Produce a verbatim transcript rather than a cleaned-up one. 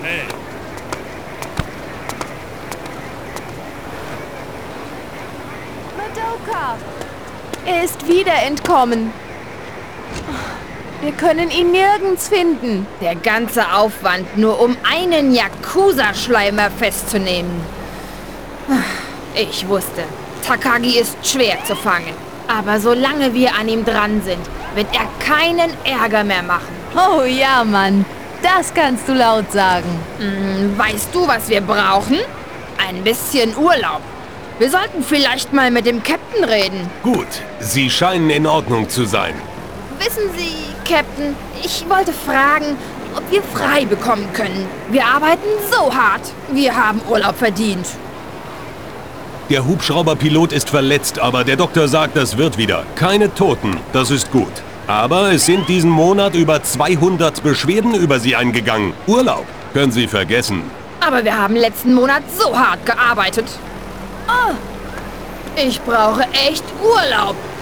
Hey. Madoka! Er ist wieder entkommen. Wir können ihn nirgends finden. Der ganze Aufwand, nur um einen Yakuza-Schleimer festzunehmen. Ich wusste, Takagi ist schwer zu fangen. Aber solange wir an ihm dran sind, wird er keinen Ärger mehr machen. Oh ja, Mann. Das kannst du laut sagen. Hm, weißt du, was wir brauchen? Ein bisschen Urlaub. Wir sollten vielleicht mal mit dem Captain reden. Gut, Sie scheinen in Ordnung zu sein. Wissen Sie, Captain, ich wollte fragen, ob wir frei bekommen können. Wir arbeiten so hart. Wir haben Urlaub verdient. Der Hubschrauberpilot ist verletzt, aber der Doktor sagt, das wird wieder. Keine Toten, das ist gut. Aber es sind diesen Monat über zweihundert Beschwerden über Sie eingegangen. Urlaub können Sie vergessen. Aber wir haben letzten Monat so hart gearbeitet. Oh, ich brauche echt Urlaub.